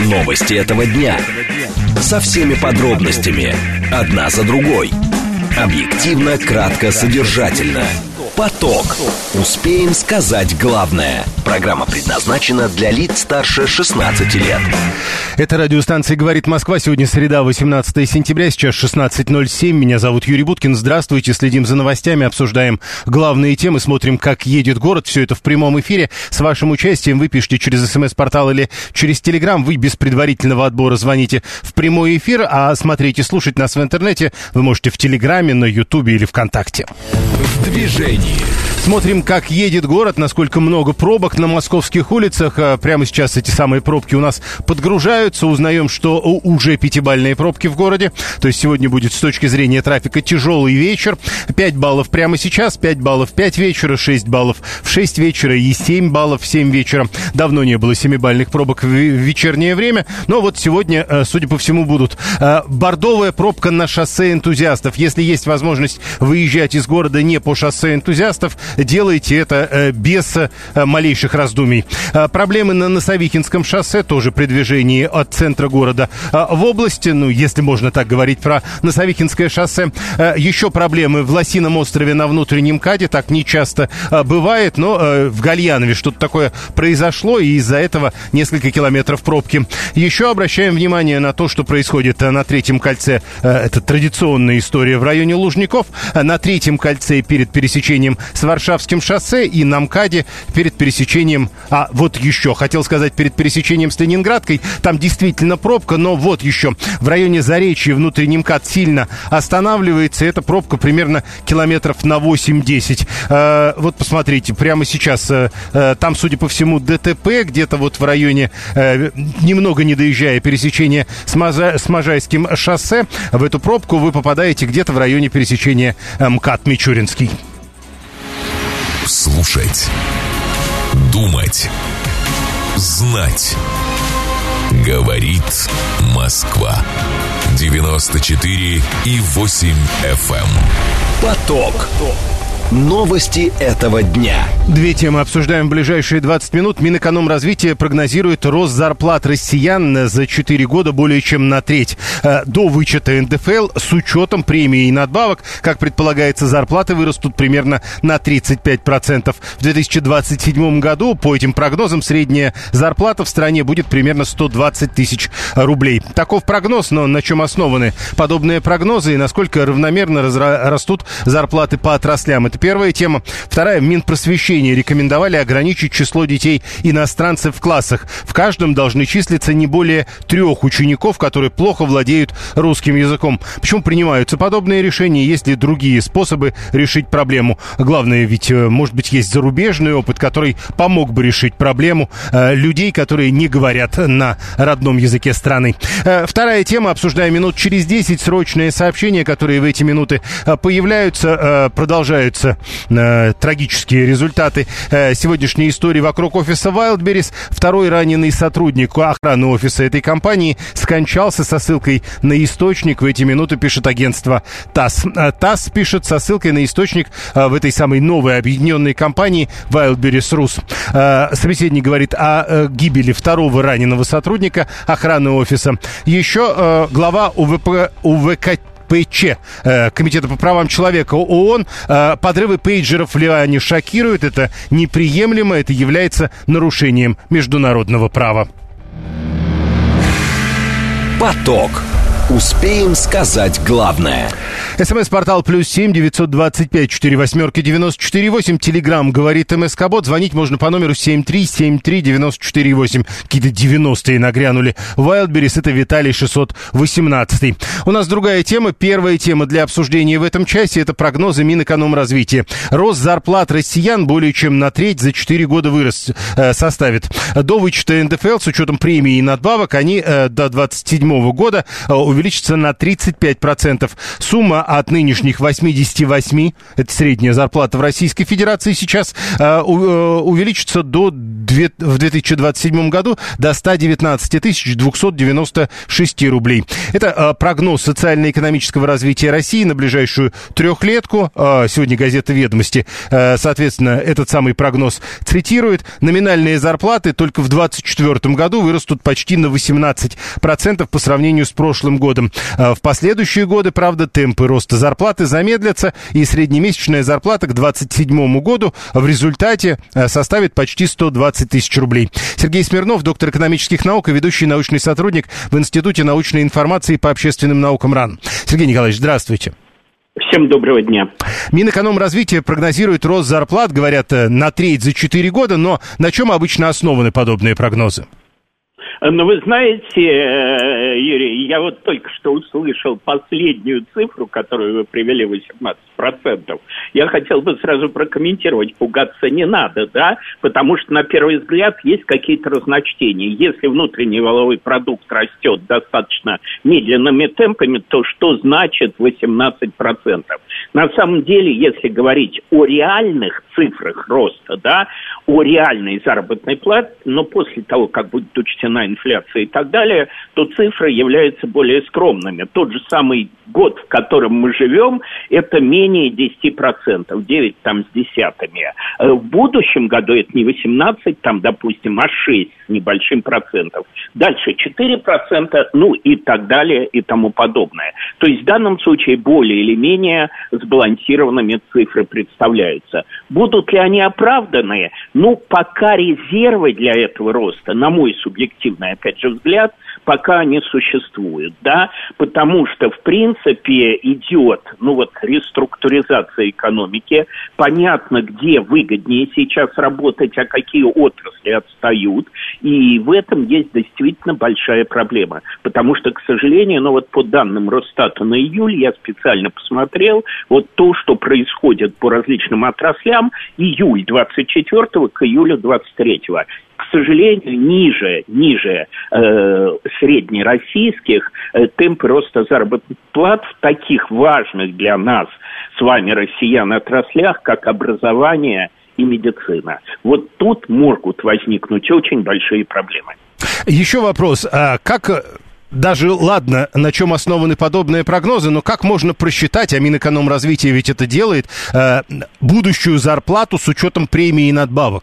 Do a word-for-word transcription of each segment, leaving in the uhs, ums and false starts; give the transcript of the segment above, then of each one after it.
Новости этого дня. Со всеми подробностями. Одна за другой. Объективно, кратко, содержательно. Поток. Успеем сказать главное. Программа предназначена для лиц старше шестнадцати лет. Это радиостанция «Говорит Москва». Сегодня среда, восемнадцатое сентября, сейчас шестнадцать ноль семь. Меня зовут Юрий Буткин. Здравствуйте. Следим за новостями, обсуждаем главные темы, смотрим, как едет город. Все это в прямом эфире. С вашим участием вы пишите через смс-портал или через телеграм. Вы без предварительного отбора звоните в прямой эфир, а смотреть и слушать нас в интернете вы можете в телеграме, на ютубе или ВКонтакте. В движении. Смотрим, как едет город, насколько много пробок на московских улицах. Прямо сейчас эти самые пробки у нас подгружаются. Узнаем, что уже пятибалльные пробки в городе. То есть сегодня будет с точки зрения трафика тяжелый вечер. пять баллов прямо сейчас, пять баллов в пять вечера, шесть баллов в шесть вечера и семь баллов в семь вечера. Давно не было семибалльных пробок в вечернее время. Но вот сегодня, судя по всему, будут. Бордовая пробка на шоссе энтузиастов. Если есть возможность выезжать из города не по шоссе энтузиастов, делайте это э, без э, малейших раздумий. Э, проблемы на Носовихинском шоссе, тоже при движении от центра города э, в области, ну, если можно так говорить про Носовихинское шоссе. Э, еще проблемы в Лосином острове на внутреннем КАДе, так не часто э, бывает, но э, в Гальянове что-то такое произошло, и из-за этого несколько километров пробки. Еще обращаем внимание на то, что происходит э, на Третьем кольце. Э, это традиционная история в районе Лужников. Э, на Третьем кольце перед пересечением с Варшавским шоссе и на МКАДе перед пересечением... А, вот еще, хотел сказать, перед пересечением с Ленинградкой. Там действительно пробка, но вот еще. В районе Заречья внутренний МКАД сильно останавливается. Эта пробка примерно километров на восемь-десять. Э, вот посмотрите, прямо сейчас э, э, там, судя по всему, ДТП где-то вот в районе, э, немного не доезжая пересечения с, Мажа, с Можайским шоссе. В эту пробку вы попадаете где-то в районе пересечения э, МКАД Мичуринский. Слушать, думать, знать. Говорит Москва. девяносто четыре и восемь эф эм. Поток. Новости этого дня. Две темы обсуждаем в ближайшие двадцать минут. Минэкономразвития прогнозирует рост зарплат россиян за четыре года более чем на треть. До вычета эн дэ эф эл с учетом премий и надбавок, как предполагается, зарплаты вырастут примерно на тридцать пять процентов. В две тысячи двадцать седьмом году, по этим прогнозам, средняя зарплата в стране будет примерно сто двадцать тысяч рублей. Таков прогноз, но на чем основаны подобные прогнозы и насколько равномерно разра- растут зарплаты по отраслям? Это первая тема. Вторая. Минпросвещение рекомендовали ограничить число детей-иностранцев в классах. В каждом должны числиться не более трех учеников, которые плохо владеют русским языком. Почему принимаются подобные решения? Есть ли другие способы решить проблему? Главное, ведь, может быть, есть зарубежный опыт, который помог бы решить проблему э, людей, которые не говорят на родном языке страны. Э, вторая тема. Обсуждаем минут через десять. Срочные сообщения, которые в эти минуты э, появляются, э, продолжаются Э, трагические результаты э, сегодняшней истории вокруг офиса Wildberries. Второй раненый сотрудник охраны офиса этой компании скончался, со ссылкой на источник. В эти минуты пишет агентство ТАСС. Э, ТАСС пишет со ссылкой на источник э, в этой самой новой объединенной компании Wildberries Рус. Э, собеседник говорит о э, гибели второго раненого сотрудника охраны офиса. Еще э, глава УВП, УВК ПЧ, Комитета по правам человека ООН. Подрывы пейджеров в Ливане шокируют. Это неприемлемо. Это является нарушением международного права. Поток. Успеем сказать главное. СМС-портал плюс семь девятьсот двадцать пять четыре восьмерки девяносто четыре восемь. Телеграм говорит МСК-бот. Звонить можно по номеру семь три семь три девяносто четыре восемь. Какие-то девяностые нагрянули. Wildberries — это Виталий шестьсот восемнадцатый. У нас другая тема. Первая тема для обсуждения в этом часе — это прогнозы Минэкономразвития. Рост зарплат россиян более чем на треть за четыре года вырос, э, составит. До вычета эн дэ эф эл с учетом премий и надбавок они э, до двадцать седьмого года э, увеличатся на тридцать пять процентов. Сумма от нынешних восемьдесят восемь, это средняя зарплата в Российской Федерации сейчас, увеличится до, в две тысячи двадцать седьмом году до ста девятнадцати тысяч двухсот девяноста шести рублей. Это прогноз социально-экономического развития России на ближайшую трехлетку. Сегодня газета «Ведомости», соответственно, этот самый прогноз цитирует. Номинальные зарплаты только в двадцать четвёртом году вырастут почти на восемнадцать процентов по сравнению с прошлым годом. В последующие годы, правда, темпы роста зарплаты замедлятся, и среднемесячная зарплата к двадцать седьмому году в результате составит почти сто двадцать тысяч рублей. Сергей Смирнов, доктор экономических наук и ведущий научный сотрудник в Институте научной информации по общественным наукам РАН. Сергей Николаевич, здравствуйте. Всем доброго дня. Минэкономразвитие прогнозирует рост зарплат, говорят, на треть за четыре года, но на чем обычно основаны подобные прогнозы? Ну, вы знаете, Юрий, я вот только что услышал последнюю цифру, которую вы привели, восемнадцать процентов. Я хотел бы сразу прокомментировать, пугаться не надо, да, потому что, на первый взгляд, есть какие-то разночтения. Если внутренний валовой продукт растет достаточно медленными темпами, то что значит восемнадцать процентов? На самом деле, если говорить о реальных цифрах роста, да, о реальной заработной плате, но после того, как будет учтена инфляция и так далее, то цифры являются более скромными. Тот же самый год, в котором мы живем, это менее десять процентов, девять там с десятыми. В будущем году это не восемнадцать, там, допустим, а шесть с небольшим процентов. Дальше четыре процента, ну и так далее и тому подобное. То есть в данном случае более или менее сбалансированными цифры представляются. Будут ли они оправданы? Ну, пока резервы для этого роста, на мой субъективный, опять же, взгляд, пока не существуют, да, потому что, в принципе, идет, ну вот, реструктуризация экономики, понятно, где выгоднее сейчас работать, а какие отрасли отстают, и в этом есть действительно большая проблема, потому что, к сожалению, ну вот по данным Росстата на июль, я специально посмотрел, вот то, что происходит по различным отраслям, июль двадцать четвёртого к июлю двадцать третьего, к сожалению, ниже, ниже э, среднероссийских э, темпы роста заработных плат в таких важных для нас с вами, россиян, отраслях, как образование и медицина. Вот тут могут возникнуть очень большие проблемы. Еще вопрос. А как... Даже, ладно, на чем основаны подобные прогнозы, но как можно просчитать, а Минэкономразвитие ведь это делает, э, будущую зарплату с учетом премий и надбавок?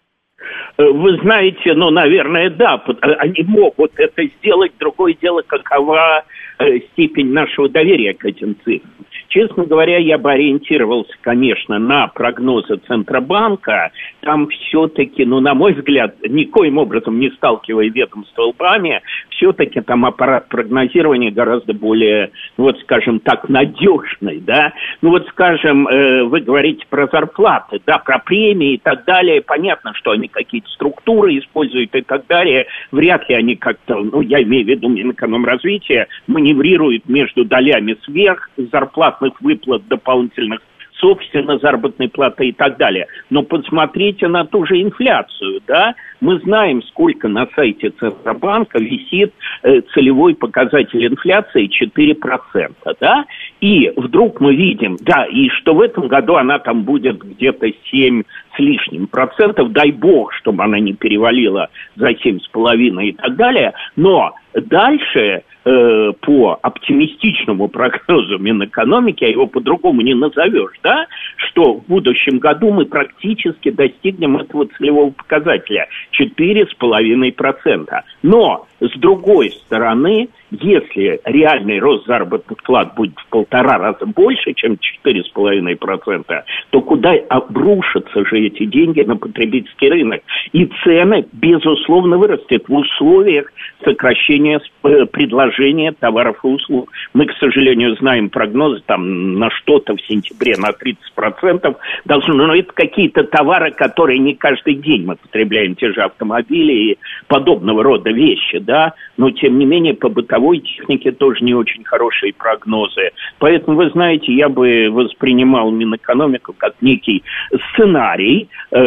Вы знаете, ну, наверное, да, они могут это сделать. Другое дело, какова э, степень нашего доверия к этим цифрам. Честно говоря, я бы ориентировался, конечно, на прогнозы Центробанка. Там все-таки, ну, на мой взгляд, никоим образом не сталкивая ведомства лбами, все-таки там аппарат прогнозирования гораздо более, ну, вот, скажем так, надежный, да. Ну, вот, скажем, э, вы говорите про зарплаты, да, про премии и так далее. Понятно, что они какие-то структуры используют и так далее. Вряд ли они как-то, ну, я имею в виду Минэкономразвития, маневрируют между долями сверх зарплатных выплат дополнительных, собственно, заработной платы и так далее. Но посмотрите на ту же инфляцию, да? Мы знаем, сколько на сайте Центробанка висит э, целевой показатель инфляции четыре процента, да? И вдруг мы видим, да, и что в этом году она там будет где-то семь с лишним процентов, дай бог, чтобы она не перевалила за семь с половиной и так далее, но дальше э, по оптимистичному прогнозу Минэкономики, а его по-другому не назовешь, да, что в будущем году мы практически достигнем этого целевого показателя четыре с половиной процента. Но, с другой стороны, если реальный рост заработных плат будет в полтора раза больше, чем четыре с половиной процента, то куда обрушатся же эти деньги на потребительский рынок? И цены, безусловно, вырастут в условиях сокращения предложения товаров и услуг. Мы, к сожалению, знаем прогнозы там на что-то в сентябре на тридцать процентов должны, но это какие-то товары, которые не каждый день мы потребляем, те же автомобили и подобного рода вещи, да, но тем не менее по бытовому бытовой технике тоже не очень хорошие прогнозы. Поэтому, вы знаете, я бы воспринимал Минэкономику как некий сценарий, э,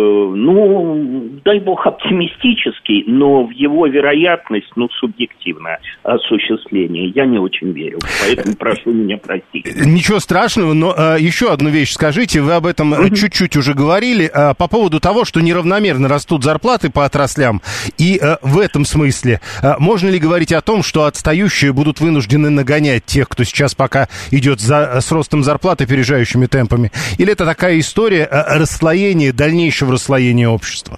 ну, дай бог, оптимистический, но в его вероятность, ну, субъективно осуществление. Я не очень верю, поэтому прошу меня простить. Ничего страшного, но э, еще одну вещь скажите, вы об этом mm-hmm. чуть-чуть уже говорили, э, по поводу того, что неравномерно растут зарплаты по отраслям, и э, в этом смысле э, можно ли говорить о том, что отстающие будут вынуждены нагонять тех, кто сейчас пока идет за, с ростом зарплаты опережающими темпами, или это такая история э, расслоения, дальнейшего расслоения общества?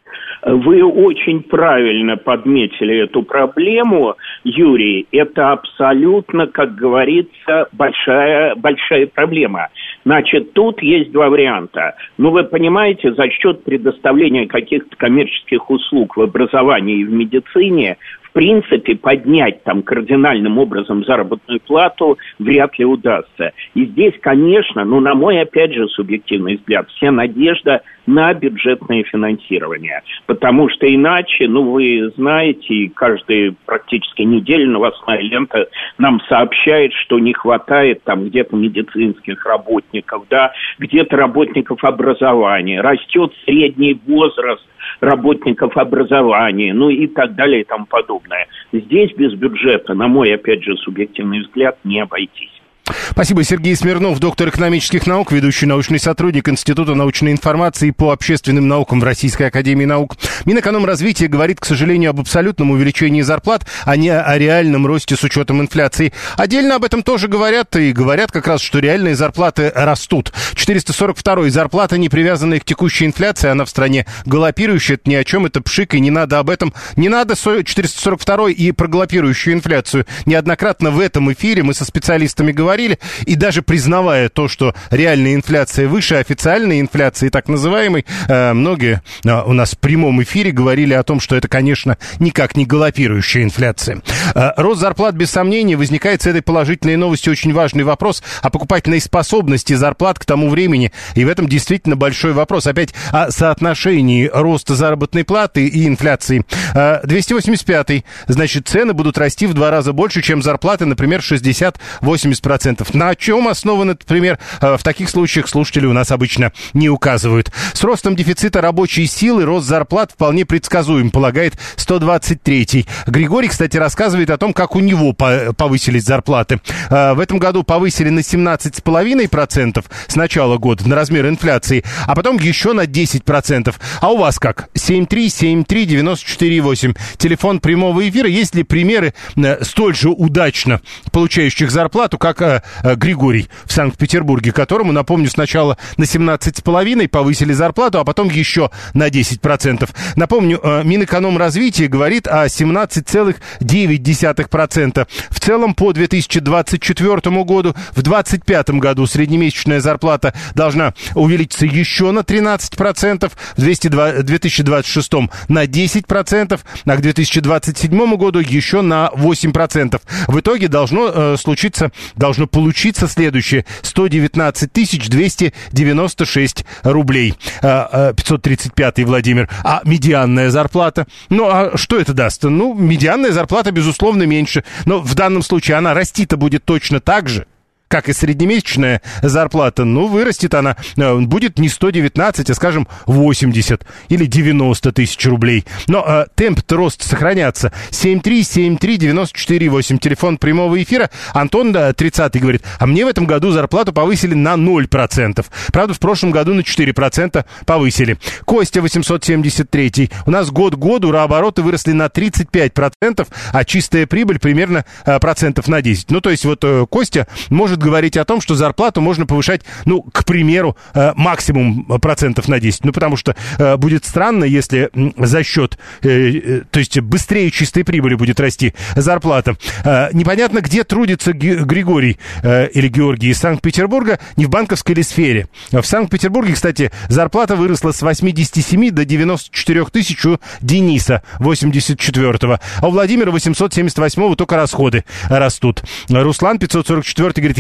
Вы очень правильно подметили эту проблему, Юрий. Это абсолютно, как говорится, большая, большая проблема. Значит, тут есть два варианта. Ну, вы понимаете, за счет предоставления каких-то коммерческих услуг в образовании и в медицине, в принципе, поднять там кардинальным образом заработную плату вряд ли удастся. И здесь, конечно, ну, на мой, опять же, субъективный взгляд, вся надежда на бюджетное финансирование. Потому что иначе, ну, вы знаете, каждую практически неделю новостная лента нам сообщает, что не хватает там где-то медицинских работников, да, где-то работников образования, растет средний возраст работников образования, ну и так далее и тому подобное. Здесь без бюджета, на мой, опять же, субъективный взгляд, не обойтись. Спасибо. Сергей Смирнов, доктор экономических наук, ведущий научный сотрудник Института научной информации по общественным наукам в Российской академии наук. Минэкономразвития говорит, к сожалению, об абсолютном увеличении зарплат, а не о реальном росте с учетом инфляции. Отдельно об этом тоже говорят, и говорят как раз, что реальные зарплаты растут. четыреста сорок вторая зарплата, не привязанная к текущей инфляции, она в стране галопирующая, это ни о чем, это пшик, и не надо об этом, не надо четыреста сорок вторая и про галопирующую инфляцию. Неоднократно в этом эфире мы со специалистами говорили, и даже признавая то, что реальная инфляция выше официальной инфляции, так называемой, э, многие э, у нас в прямом эфире говорили о том, что это, конечно, никак не галопирующая инфляция. Э, рост зарплат, без сомнения, возникает с этой положительной новостью очень важный вопрос о покупательной способности зарплат к тому времени, и в этом действительно большой вопрос. Опять о соотношении роста заработной платы и инфляции. Э, двести восемьдесят пятый, значит, цены будут расти в два раза больше, чем зарплаты, например, шестьдесят-восемьдесят процентов. На чем основано, например, в таких случаях слушатели у нас обычно не указывают. С ростом дефицита рабочей силы рост зарплат вполне предсказуем, полагает сто двадцать третий. Григорий, кстати, рассказывает о том, как у него повысились зарплаты. В этом году повысили на семнадцать целых пять десятых процента с начала года на размер инфляции, а потом еще на десять процентов. А у вас как? семь три семь три девять четыре восемь. Телефон прямого эфира. Есть ли примеры столь же удачно получающих зарплату, как Григорий в Санкт-Петербурге, которому, напомню, сначала на семнадцать целых пять десятых повысили зарплату, а потом еще на десять процентов. Напомню, Минэкономразвития говорит о семнадцать целых девять десятых процента. В целом, по две тысячи двадцать четвёртому году, в двадцать пятом году среднемесячная зарплата должна увеличиться еще на тринадцать процентов, в две тысячи двадцать шестом на десять процентов, а к две тысячи двадцать седьмому году еще на восемь процентов. В итоге должно э, случиться, должно получиться следующее: сто девятнадцать тысяч двести девяносто шесть рублей. пятьсот тридцать пятый Владимир. А медианная зарплата? Ну, а что это даст? Ну, медианная зарплата, безусловно, меньше. Но в данном случае она расти-то будет точно так же, как и среднемесячная зарплата. Ну, вырастет она, будет не сто девятнадцать, а, скажем, восемьдесят или девяносто тысяч рублей. Но э, темп-то роста сохранятся. семь три семь три девять четыре восемь. Телефон прямого эфира. Антон, да, тридцатый, говорит, а мне в этом году зарплату повысили на ноль процентов. Правда, в прошлом году на четыре процента повысили. Костя, восемьсот семьдесят третий. У нас год к году обороты выросли на тридцать пять процентов, а чистая прибыль примерно э, процентов на десять. Ну, то есть вот э, Костя может говорить о том, что зарплату можно повышать, ну, к примеру, э, максимум процентов на десять. Ну, потому что э, будет странно, если э, за счет, э, э, то есть быстрее чистой прибыли будет расти зарплата. Э, непонятно, где трудится Г- Григорий э, или Георгий из Санкт-Петербурга, не в банковской ли сфере. В Санкт-Петербурге, кстати, зарплата выросла с восемьдесят семь до девяносто четыре тысячи у Дениса, восемьдесят четвёртого. А у Владимира восемьсот семьдесят восьмого только расходы растут. Руслан, пятьсот сорок четвёртый, говорит, я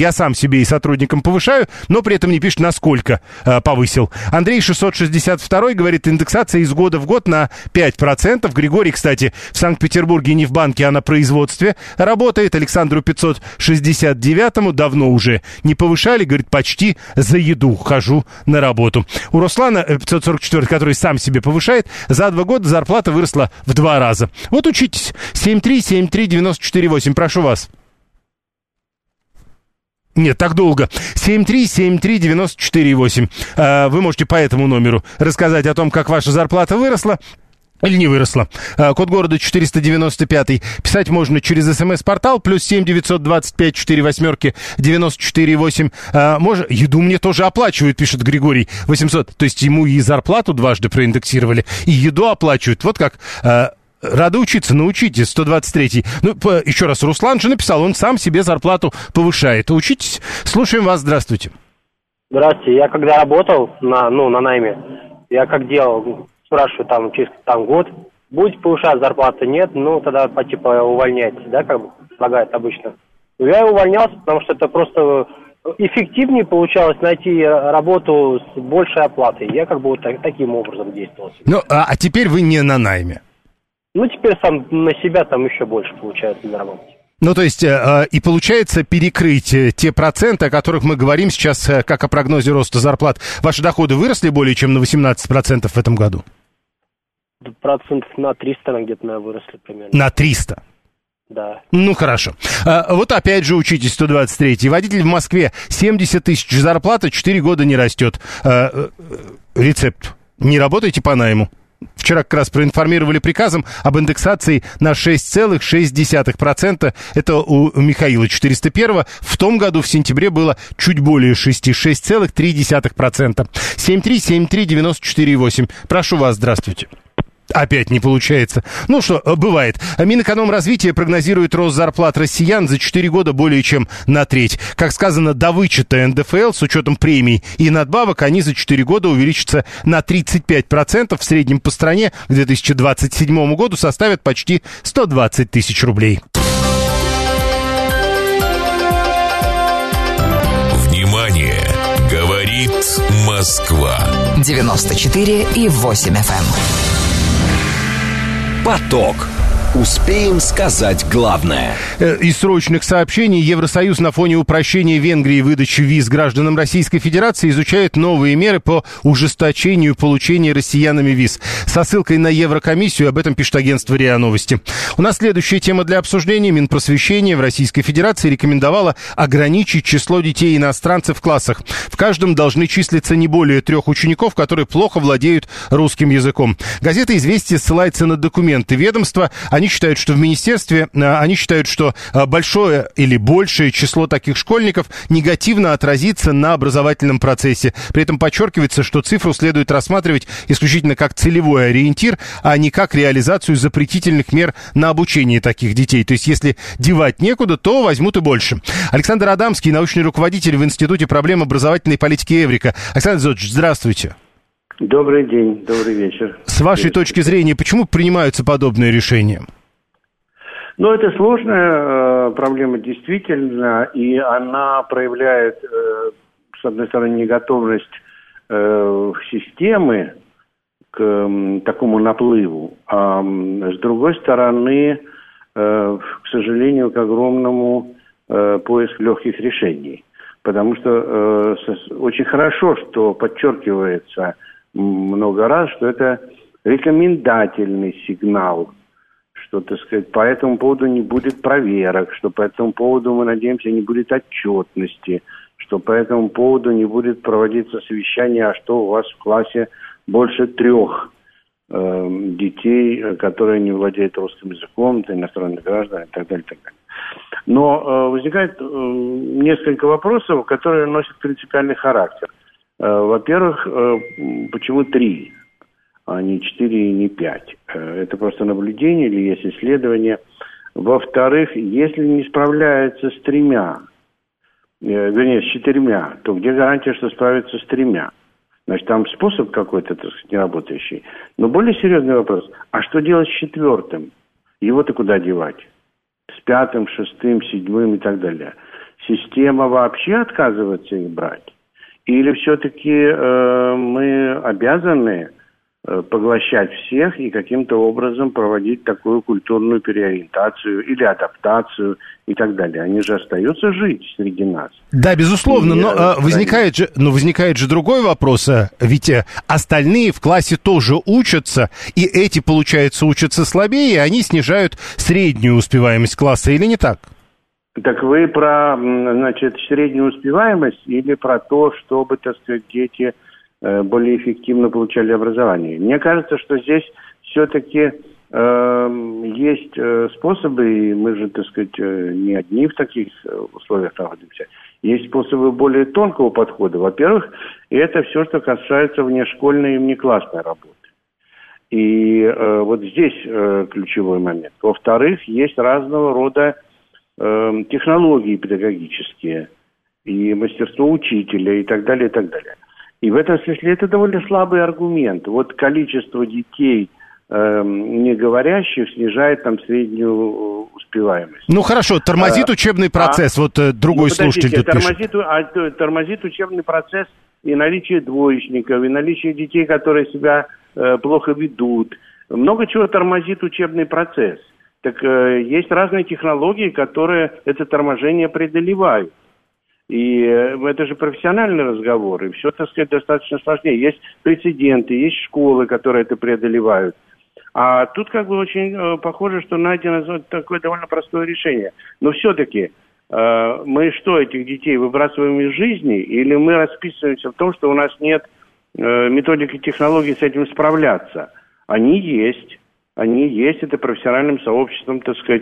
я сам себе и сотрудникам повышаю, но при этом не пишет, насколько э, повысил. Андрей шестьсот шестьдесят два говорит, индексация из года в год на пять процентов. Григорий, кстати, в Санкт-Петербурге не в банке, а на производстве работает. Александру пятьсот шестьдесят девятому давно уже не повышали, говорит, почти за еду хожу на работу. У Руслана пятьсот сорок четыре, который сам себе повышает, за два года зарплата выросла в два раза. Вот учитесь. семь три семь три девять четыре восемь. Прошу вас. Нет, так долго. семь три семь три девять четыре восемь. Вы можете по этому номеру рассказать о том, как ваша зарплата выросла. Или не выросла. Код города четыреста девяносто пять. Писать можно через смс-портал. Плюс семь девятьсот двадцать пять четыре восьмерки девяносто четыре восемь. Можно... Еду мне тоже оплачивают, пишет Григорий. восемьсот. То есть ему и зарплату дважды проиндексировали, и еду оплачивают. Вот как... Рада учиться, научитесь, сто двадцать третий. Ну, по, еще раз, Руслан же написал, он сам себе зарплату повышает. Учитесь. Слушаем вас, здравствуйте. Здравствуйте. Я когда работал на, ну, на найме, я как делал... Спрашиваю, там, через там, год, будете повышать зарплату? Нет, ну, тогда, по, типа, увольняйтесь, да, как бы предлагают обычно. Но я увольнялся, потому что это просто эффективнее получалось найти работу с большей оплатой. Я как бы вот так, таким образом действовал. Ну, а, а теперь вы не на найме? Ну, теперь сам на себя там еще больше получается заработать. Ну, то есть, э, и получается перекрыть те проценты, о которых мы говорим сейчас, э, как о прогнозе роста зарплат. Ваши доходы выросли более чем на восемнадцать процентов в этом году? Процентов на триста, на где-то, наверное, выросли примерно. На триста? Да. Ну, хорошо. А, вот опять же учитесь, сто двадцать третий. Водитель в Москве, семьдесят тысяч зарплата, четыре года не растет. А, рецепт. Не работайте по найму. Вчера как раз проинформировали приказом об индексации на шесть целых шесть десятых процента. Это у Михаила четыреста один. В том году в сентябре было чуть более шесть, шесть целых три десятых процента. семь три семь три девять четыре восемь. Прошу вас, здравствуйте. Опять не получается. Ну что, бывает. Минэкономразвитие прогнозирует рост зарплат россиян за четыре года более чем на треть. Как сказано, до вычета эн дэ эф эл с учетом премий и надбавок они за четыре года увеличатся на тридцать пять процентов. В среднем по стране к две тысячи двадцать седьмому году составят почти сто двадцать тысяч рублей. Внимание! Говорит Москва. девяносто четыре и восемь эф эм. Поток. Успеем сказать главное. Из срочных сообщений. Евросоюз на фоне упрощения Венгрии выдачи виз гражданам Российской Федерации изучает новые меры по ужесточению получения россиянами виз. Со ссылкой на Еврокомиссию, об этом пишет агентство РИА Новости. У нас следующая тема для обсуждения. Минпросвещение в Российской Федерации рекомендовало ограничить число детей-иностранцев в классах. В каждом должны числиться не более трех учеников, которые плохо владеют русским языком. Газета «Известия» ссылается на документы ведомства. Они считают, что в министерстве, они считают, что большое или большее число таких школьников негативно отразится на образовательном процессе. При этом подчеркивается, что цифру следует рассматривать исключительно как целевой ориентир, а не как реализацию запретительных мер на обучение таких детей. То есть, если девать некуда, то возьмут и больше. Александр Адамский, научный руководитель в Институте проблем образовательной политики Эврика. Александр Зодович, здравствуйте. Добрый день, добрый вечер. С вашей точки зрения, почему принимаются подобные решения? Ну, это сложная э, проблема, действительно, и она проявляет, э, с одной стороны, неготовность э, системы к э, такому наплыву, а э, с другой стороны, э, к сожалению, к огромному э, поиску легких решений. Потому что э, с, очень хорошо, что подчеркивается много раз, что это рекомендательный сигнал, что, так сказать, по этому поводу не будет проверок, что по этому поводу, мы надеемся, не будет отчетности, что по этому поводу не будет проводиться совещание, а что у вас в классе больше трех э, детей, которые не владеют русским языком, это иностранные граждане и так далее, и так далее. Но э, возникает э, несколько вопросов, которые носят принципиальный характер. Во-первых, почему три, а не четыре и не пять? Это просто наблюдение или есть исследование? Во-вторых, если не справляется с тремя, вернее, с четырьмя, то где гарантия, что справится с тремя? Значит, там способ какой-то, так сказать, неработающий. Но более серьезный вопрос, а что делать с четвертым? Его-то куда девать? С пятым, шестым, седьмым и так далее. система вообще отказывается их брать? Или все-таки э, мы обязаны э, поглощать всех и каким-то образом проводить такую культурную переориентацию или адаптацию и так далее? Они же остаются жить среди нас. Да, безусловно, и, но, э, возникает же, но возникает же другой вопрос, ведь остальные в классе тоже учатся, и эти, получается, учатся слабее, и они снижают среднюю успеваемость класса, или не так? Так вы про, значит, среднюю успеваемость или про то, чтобы, так сказать, дети э, более эффективно получали образование? Мне кажется, что здесь все-таки э, есть э, способы, и мы же, так сказать, э, не одни в таких условиях находимся. Есть способы более тонкого подхода. Во-первых, это все, что касается внешкольной и внеклассной работы. И э, вот здесь э, ключевой момент. Во-вторых, есть разного рода технологии педагогические и мастерство учителя и так далее, и так далее. И в этом смысле это довольно слабый аргумент. Вот количество детей э, не говорящих снижает там среднюю успеваемость. Ну хорошо, тормозит а, учебный процесс, а, вот другой ну, слушатель тут тормозит, пишет. А, тормозит учебный процесс и наличие двоечников, и наличие детей, которые себя э, плохо ведут. Много чего тормозит учебный процесс. Так э, есть разные технологии, которые это торможение преодолевают. И э, это же профессиональный разговор, и все, так сказать, достаточно сложнее. Есть прецеденты, есть школы, которые это преодолевают. А тут как бы очень э, похоже, что найдено такое довольно простое решение. Но все-таки э, мы что, этих детей выбрасываем из жизни, или мы расписываемся в том, что у нас нет э, методики и технологий с этим справляться? Они есть. Они есть, это профессиональным сообществом, так сказать,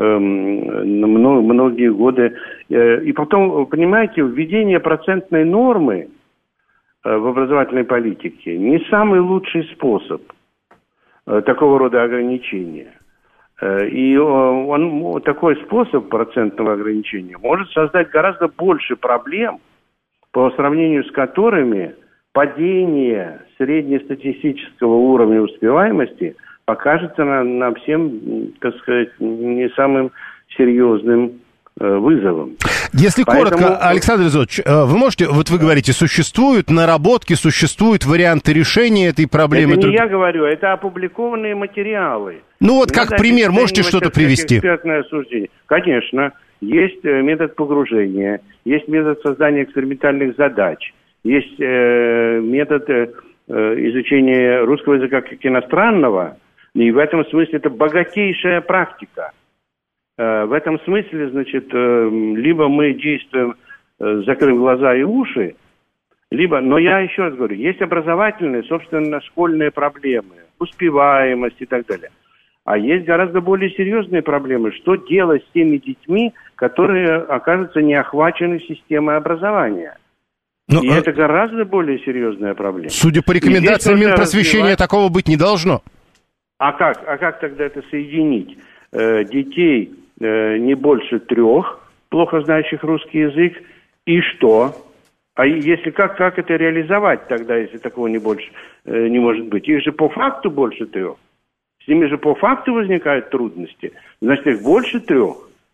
многие годы. И потом, понимаете, введение процентной нормы в образовательной политике не самый лучший способ такого рода ограничения. И он, такой способ процентного ограничения может создать гораздо больше проблем, по сравнению с которыми падение среднестатистического уровня успеваемости покажется нам, нам всем, так сказать, не самым серьезным э, вызовом. Если Поэтому... коротко, Александр Изотович, вы можете, вот вы говорите, существуют наработки, существуют варианты решения этой проблемы? Это не я говорю, это опубликованные материалы. Ну вот как пример, можете что-то привести? Экспертное осуждение. Конечно, есть метод погружения, есть метод создания экспериментальных задач, есть э, метод э, изучения русского языка как иностранного. И в этом смысле это богатейшая практика. В этом смысле, значит, либо мы действуем, закрыв глаза и уши, либо, но я еще раз говорю, есть образовательные, собственно, школьные проблемы, успеваемость и так далее. А есть гораздо более серьезные проблемы. Что делать с теми детьми, которые окажутся не охвачены системой образования? Но, и а... это гораздо более серьезная проблема. Судя по рекомендациям Минпросвещения, такого быть не должно. А как? А как тогда это соединить? Э, детей э, не больше трех, плохо знающих русский язык, и что? А если как, как это реализовать тогда, если такого не больше э, не может быть? Их же по факту больше трех. С ними же по факту возникают трудности. Значит, их больше трех.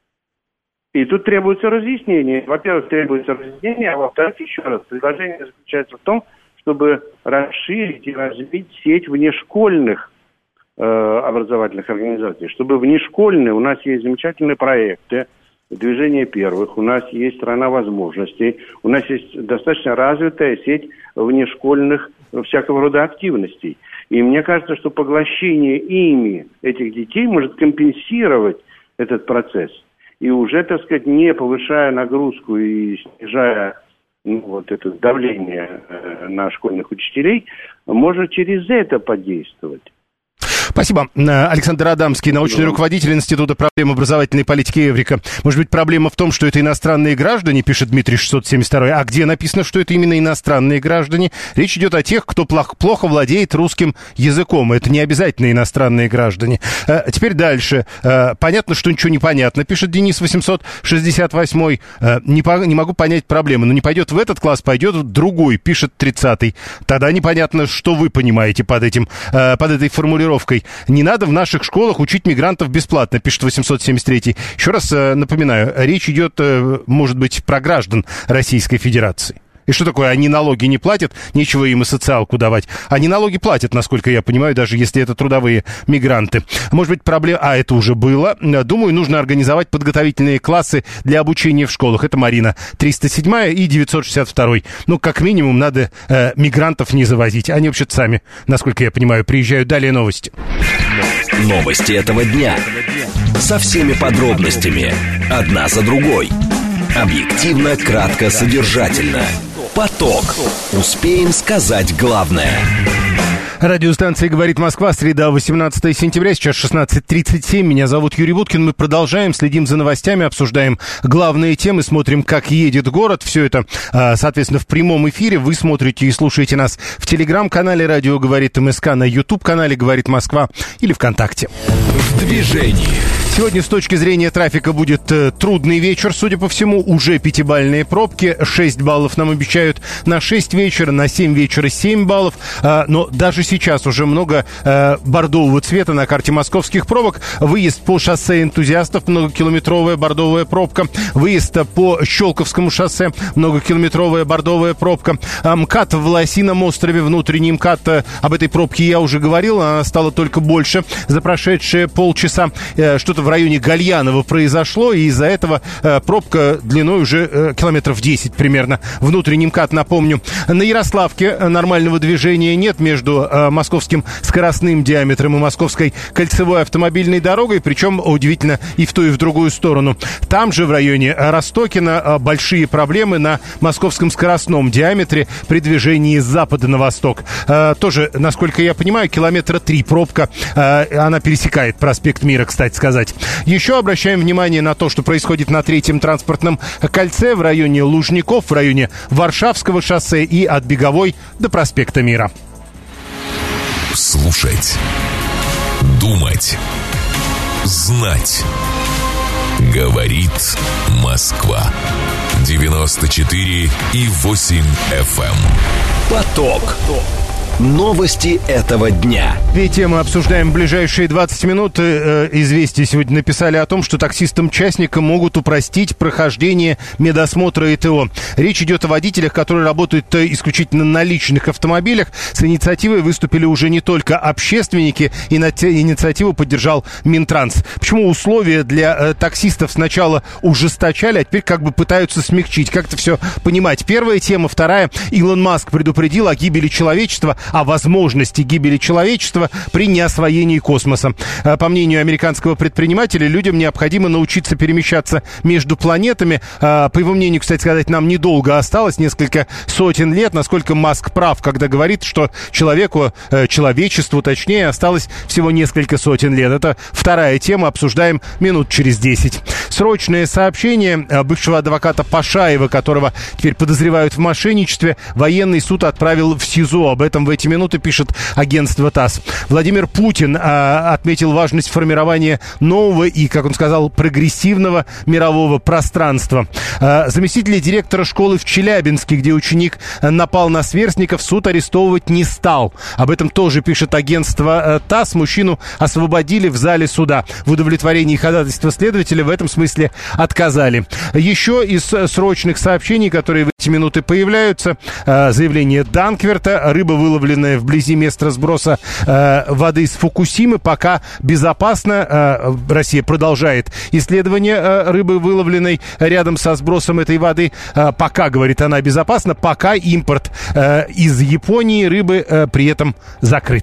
И тут требуется разъяснение. Во-первых, требуется разъяснение, а во-вторых, еще раз, предложение заключается в том, чтобы расширить и развить сеть внешкольных образовательных организаций, чтобы внешкольные, у нас есть замечательные проекты, движение первых, у нас есть страна возможностей, у нас есть достаточно развитая сеть внешкольных всякого рода активностей. И мне кажется, что поглощение ими этих детей может компенсировать этот процесс. И уже, так сказать, не повышая нагрузку и снижая ну, вот это давление на школьных учителей, можно через это подействовать. Спасибо. Александр Адамский, научный да. руководитель Института проблем образовательной политики Эврика. Может быть, проблема в том, что это иностранные граждане, пишет Дмитрий шестьсот семьдесят два. А где написано, что это именно иностранные граждане? Речь идет о тех, кто плохо владеет русским языком. Это не обязательно иностранные граждане. А теперь дальше. Понятно, что ничего не понятно, пишет Денис восемьсот шестьдесят восемь. Не, по, не могу понять проблемы. Но не пойдет в этот класс, пойдет в другой, пишет тридцатый. Тогда непонятно, что вы понимаете под этим, под этой формулировкой. Не надо в наших школах учить мигрантов бесплатно, пишет восемьсот семьдесят третий. Еще раз напоминаю, речь идет, может быть, про граждан Российской Федерации. И что такое? Они налоги не платят, нечего им и социалку давать. Они налоги платят, насколько я понимаю, даже если это трудовые мигранты. Может быть, проблема... А, это уже было. Думаю, нужно организовать подготовительные классы для обучения в школах. Это Марина триста седьмая и девятьсот шестьдесят второй. Ну, как минимум, надо э, мигрантов не завозить. Они вообще-то сами, насколько я понимаю, приезжают. Далее новости. Новости этого дня. Со всеми подробностями. Одна за другой. Объективно, кратко, содержательно. Поток. Успеем сказать главное. Радиостанция «Говорит Москва», среда, восемнадцатое сентября, сейчас шестнадцать тридцать семь. Меня зовут Юрий Буткин. Мы продолжаем, следим за новостями, обсуждаем главные темы, смотрим, как едет город. Все это, соответственно, в прямом эфире. Вы смотрите и слушаете нас в телеграм-канале «Радио говорит МСК», на ютуб-канале «Говорит Москва» или ВКонтакте. В движении. Сегодня с точки зрения трафика будет э, трудный вечер, судя по всему. Уже пятибалльные пробки. шесть баллов нам обещают на шесть вечера, на семь вечера семь баллов. Э, но даже сейчас уже много э, бордового цвета на карте московских пробок. Выезд по шоссе Энтузиастов, многокилометровая бордовая пробка. Выезд по Щелковскому шоссе, многокилометровая бордовая пробка. Э, МКАД в Лосином острове, внутренний МКАД. Э, об этой пробке я уже говорил, она стала только больше за прошедшие полчаса. Э, что-то в районе Гальянова произошло, и из-за этого э, пробка длиной уже э, километров десять примерно. Внутренний МКАД, напомню. На Ярославке нормального движения нет между э, московским скоростным диаметром и московской кольцевой автомобильной дорогой, причем, удивительно, и в ту, и в другую сторону. Там же, в районе Ростокина, э, большие проблемы на московском скоростном диаметре при движении с запада на восток. Э, тоже, насколько я понимаю, километра три пробка. Э, она пересекает проспект Мира, кстати сказать. Еще обращаем внимание на то, что происходит на третьем транспортном кольце в районе Лужников, в районе Варшавского шоссе и от Беговой до проспекта Мира. Слушать. Думать. Знать. Говорит Москва. девяносто четыре и восемь эф эм. Поток. Новости этого дня. Две темы обсуждаем в ближайшие двадцать минут. Известия сегодня написали о том, что таксистам-частникам могут упростить прохождение медосмотра и ТО. Речь идет о водителях, которые работают исключительно на личных автомобилях. С инициативой выступили уже не только общественники, и на инициативу поддержал Минтранс. Почему условия для таксистов сначала ужесточали, а теперь как бы пытаются смягчить? Как это все понимать? Первая тема. Вторая. Илон Маск предупредил о гибели человечества, о возможности гибели человечества при неосвоении космоса. По мнению американского предпринимателя, людям необходимо научиться перемещаться между планетами. По его мнению, кстати сказать, нам недолго осталось, несколько сотен лет. Насколько Маск прав, когда говорит, что человеку, человечеству, точнее, осталось всего несколько сотен лет. Это вторая тема, обсуждаем минут через десять. Срочное сообщение бывшего адвоката Пашаева, которого теперь подозревают в мошенничестве, военный суд отправил в СИЗО. Об этом в эти минуты пишет агентство ТАСС. Владимир Путин а, отметил важность формирования нового и, как он сказал, прогрессивного мирового пространства. А, заместителя директора школы в Челябинске, где ученик напал на сверстников, суд арестовывать не стал. Об этом тоже пишет агентство ТАСС. Мужчину освободили в зале суда. В удовлетворении ходатайства следователя в этом смысле отказали. Еще из срочных сообщений, которые в эти минуты появляются, а, заявление Данкверта. Рыба, выловленная вблизи места сброса э, воды из Фукусимы, пока безопасно. Э, Россия продолжает исследование э, рыбы, выловленной рядом со сбросом этой воды. Э, пока, говорит она, безопасно, пока импорт э, из Японии рыбы э, при этом закрыт.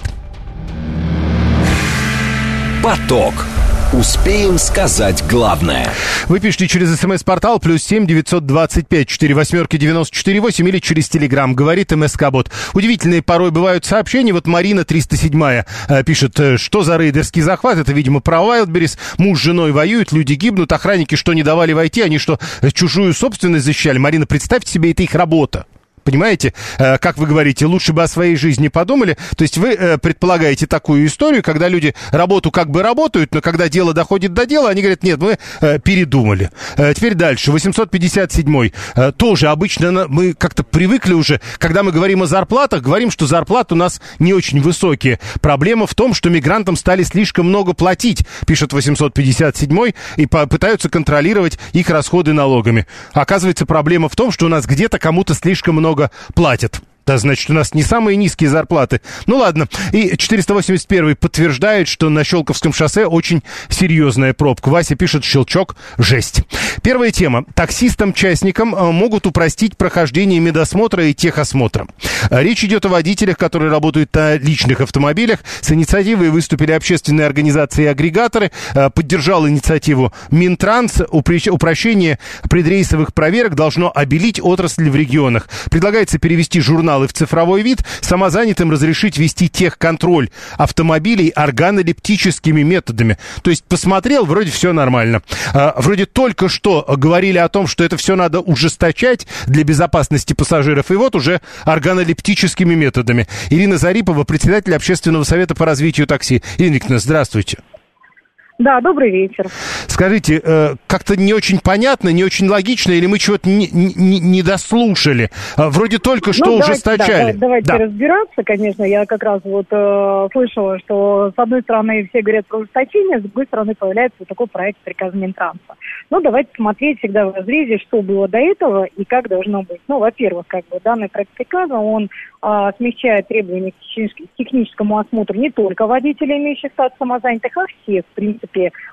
Поток. Успеем сказать главное. Вы пишите через смс-портал плюс семь девятьсот двадцать пять четыре восьмерки девяносто четыре восемь или через телеграм. Говорит МСК-бот. Удивительные порой бывают сообщения. Вот Марина триста седьмая э, пишет, что за рейдерский захват? Это, видимо, про Wildberries. Муж с женой воюют, люди гибнут, охранники что не давали войти, они что, чужую собственность защищали? Марина, представьте себе, это их работа. Понимаете, э, как вы говорите, лучше бы о своей жизни подумали. То есть вы э, предполагаете такую историю, когда люди работу как бы работают, но когда дело доходит до дела, они говорят, нет, мы э, передумали. Э, теперь дальше, восемьсот пятьдесят седьмой. Э, тоже обычно на, мы как-то привыкли уже, когда мы говорим о зарплатах, говорим, что зарплаты у нас не очень высокие. Проблема в том, что мигрантам стали слишком много платить, пишет восемьсот пятьдесят седьмой, и по- пытаются контролировать их расходы налогами. Оказывается, проблема в том, что у нас где-то кому-то слишком много платят. Да, значит, у нас не самые низкие зарплаты. Ну, ладно. И четыреста восемьдесят первый подтверждает, что на Щелковском шоссе очень серьезная пробка. Вася пишет, щелчок, жесть. Первая тема. Таксистам-частникам могут упростить прохождение медосмотра и техосмотра. Речь идет о водителях, которые работают на личных автомобилях. С инициативой выступили общественные организации и агрегаторы. Поддержал инициативу Минтранс. Упрощение предрейсовых проверок должно обелить отрасль в регионах. Предлагается перевести журнал в цифровой вид, самозанятым разрешить вести техконтроль автомобилей органолептическими методами. То есть посмотрел, вроде все нормально. А, вроде только что говорили о том, что это все надо ужесточать для безопасности пассажиров, и вот уже органолептическими методами. Ирина Зарипова, председатель Общественного совета по развитию такси. Ирина Викторовна, здравствуйте. Да, добрый вечер. Скажите, э, как-то не очень понятно, не очень логично, или мы чего-то не, не, не дослушали? Э, вроде только что ну, ужесточали. Да, давайте да. разбираться, конечно. Я как раз вот э, слышала, что с одной стороны все говорят про ужесточение, с другой стороны появляется вот такой проект приказа Минтранса. Ну, давайте смотреть всегда в разрезе, что было до этого и как должно быть. Ну, во-первых, как бы данный проект приказа, он э, смягчает требования к техническому осмотру не только водителей, имеющих статус самозанятых, а всех, в принципе,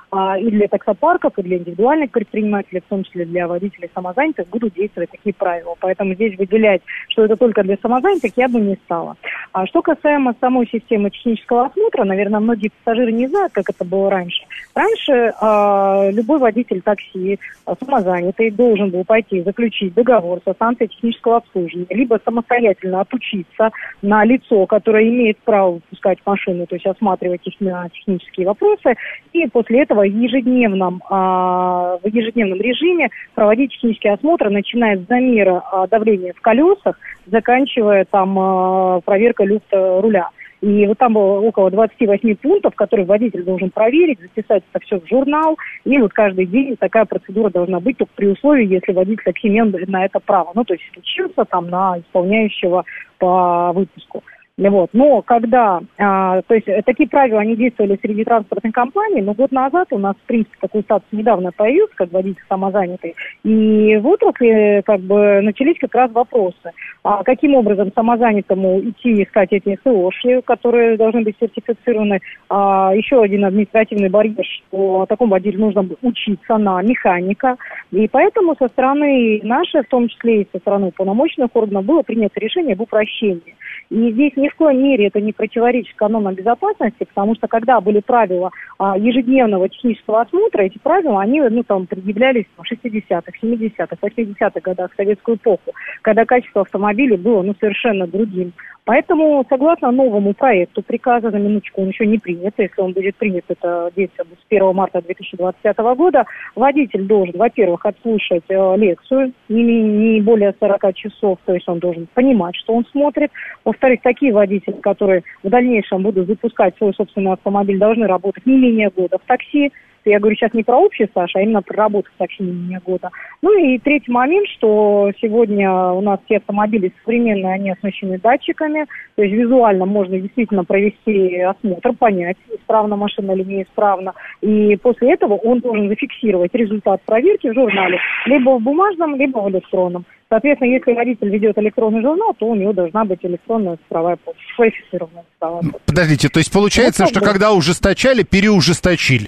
и для таксопарков, и для индивидуальных предпринимателей, в том числе для водителей самозанятых, будут действовать такие правила. Поэтому здесь выделять, что это только для самозанятых, я бы не стала. А что касаемо самой системы технического осмотра, наверное, многие пассажиры не знают, как это было раньше. Раньше а, любой водитель такси, а, самозанятый, должен был пойти заключить договор со станцией технического обслуживания, либо самостоятельно отучиться на лицо, которое имеет право выпускать машину, то есть осматривать их на технические вопросы, и после этого в ежедневном, а, в ежедневном режиме проводить технический осмотр, начиная с замера а, давления в колесах, заканчивая там а, проверкой люфта руля. И вот там было около двадцать восемь пунктов, которые водитель должен проверить, записать это все в журнал. И вот каждый день такая процедура должна быть, только при условии, если водитель такси имел на это право. Ну, то есть учился там на исполняющего по выпуску. Вот. Но когда, а, то есть такие правила, они действовали среди транспортных компаний, но год назад у нас, в принципе, такой статус недавно появился, как водитель самозанятый, и в отрасли как бы начались как раз вопросы, а каким образом самозанятому идти искать эти СОши, которые должны быть сертифицированы, а, еще один административный барьер, что такому водителю нужно учиться на механика, и поэтому со стороны нашей, в том числе и со стороны уполномоченных органов, было принято решение об упрощении. И здесь ни в коей мере это не противоречит канонам безопасности, потому что когда были правила а, ежедневного технического осмотра, эти правила, они ну, там, предъявлялись в шестидесятых, семидесятых, восьмидесятых годах, в советскую эпоху, когда качество автомобилей было ну, совершенно другим. Поэтому, согласно новому проекту приказа, на минуточку, он еще не принят, если он будет принят, это действие будет с первого марта две тысячи двадцать пятого года, водитель должен, во-первых, отслушать э, лекцию не, не более сорок часов, то есть он должен понимать, что он смотрит. Во-вторых, такие водители, которые в дальнейшем будут запускать свой собственный автомобиль, должны работать не менее года в такси. Я говорю сейчас не про общий стаж, а именно про работу в такси не менее года. Ну и третий момент, что сегодня у нас все автомобили современные, они оснащены датчиками, то есть визуально можно действительно провести осмотр, понять, исправна машина или неисправна. И после этого он должен зафиксировать результат проверки в журнале, либо в бумажном, либо в электронном. Соответственно, если водитель ведет электронный журнал, то у него должна быть электронная цифровая подпись, квалифицированная цифровая подпись. Подождите, то есть получается, вот что было. Когда ужесточали, переужесточили?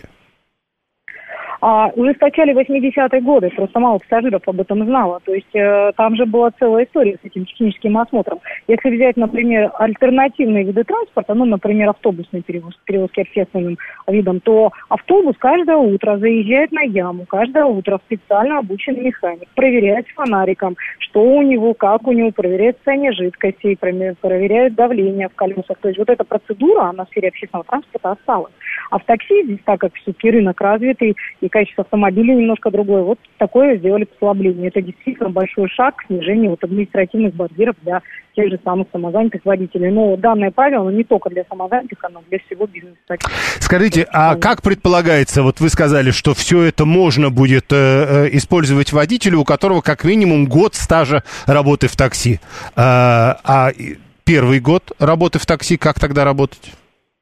А, ужесточали восьмидесятые годы, просто мало пассажиров об этом знало. То есть э, там же была целая история с этим техническим осмотром. Если взять, например, альтернативные виды транспорта, ну, например, автобусные перевозки, перевозки общественным видом, то автобус каждое утро заезжает на яму, каждое утро специально обученный механик проверяет фонариком, что у него, как у него, проверяет состояние жидкости, проверяет давление в колесах. То есть вот эта процедура, она в сфере общественного транспорта осталась. А в такси здесь, так как все-таки рынок развитый, и качество автомобиля немножко другое. Вот такое сделали послабление. Это действительно большой шаг к снижению вот административных барьеров для тех же самых самозанятых водителей. Но данное правило не только для самозанятых, оно для всего бизнеса. Скажите, а как предполагается, вот вы сказали, что все это можно будет э, использовать водителю, у которого как минимум год стажа работы в такси. А, а первый год работы в такси, как тогда работать?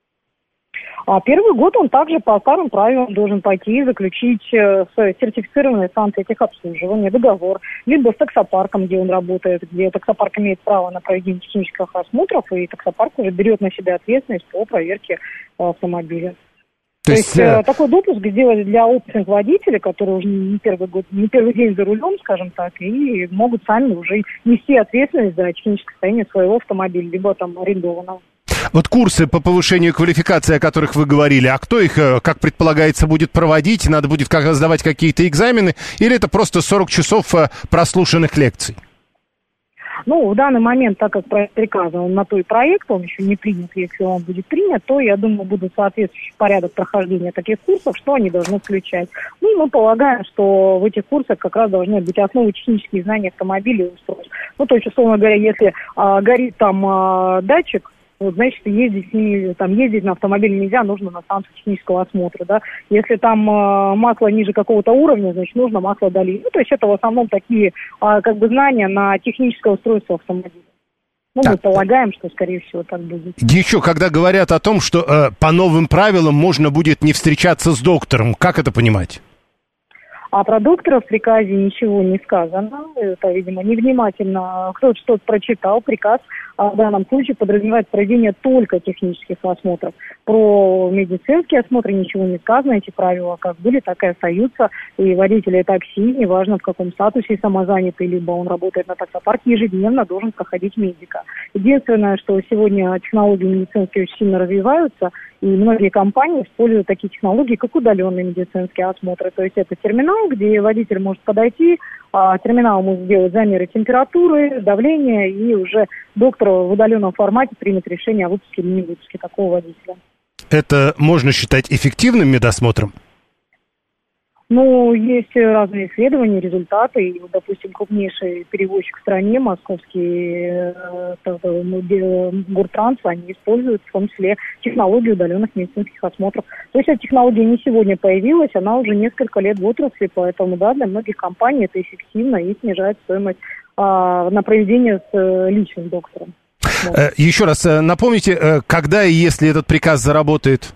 А первый год он также по старым правилам должен пойти и заключить с сертифицированной станцией техобслуживания договор, либо с таксопарком, где он работает, где таксопарк имеет право на проведение технических осмотров, и таксопарк уже берет на себя ответственность по проверке автомобиля. То, То есть э... такой допуск сделали для опытных водителей, которые уже не первый год, не первый день за рулем, скажем так, и могут сами уже нести ответственность за техническое состояние своего автомобиля, либо там арендованного. Вот курсы по повышению квалификации, о которых вы говорили, а кто их, как предполагается, будет проводить? Надо будет как сдавать какие-то экзамены? Или это просто сорок часов прослушанных лекций? Ну, в данный момент, так как проект приказан, он на то и проект, он еще не принят, если он будет принят, то, я думаю, будет соответствующий порядок прохождения таких курсов, что они должны включать. Ну, и мы полагаем, что в этих курсах как раз должны быть основы технические знания автомобиля и устройств. Ну, то есть, условно говоря, если а, горит там а, датчик, вот, значит, ездить с ними, там, ездить на автомобиле нельзя, нужно на станцию технического осмотра, да. Если там э, масло ниже какого-то уровня, значит, нужно масло долить. Ну, то есть это в основном такие, э, как бы, знания на техническое устройство автомобиля. Ну, так, мы полагаем, что, скорее всего, так будет. Еще, когда говорят о том, что э, по новым правилам можно будет не встречаться с доктором, как это понимать? А про доктора в приказе ничего не сказано. Это, видимо, невнимательно. Кто-то что-то прочитал. Приказ в данном случае подразумевает проведение только технических осмотров. Про медицинские осмотры ничего не сказано. Эти правила как были, так и остаются. И водители такси, неважно в каком статусе самозанятый, либо он работает на таксопарке, ежедневно должен проходить медика. Единственное, что сегодня технологии медицинские очень сильно развиваются, и многие компании используют такие технологии, как удаленные медицинские осмотры. То есть это терминал, где водитель может подойти, а терминал может сделать замеры температуры, давления, и уже доктор в удаленном формате примет решение о выпуске или не выпуске такого водителя. Это можно считать эффективным медосмотром? Ну, есть разные исследования, результаты. И, допустим, крупнейший перевозчик в стране, московский э, Гуртранс, они используют в том числе технологию удаленных медицинских осмотров. То есть эта технология не сегодня появилась, она уже несколько лет в отрасли, поэтому, да, для многих компаний это эффективно и снижает стоимость э, на проведение с э, личным доктором. Вот. Еще раз напомните, когда и если этот приказ заработает?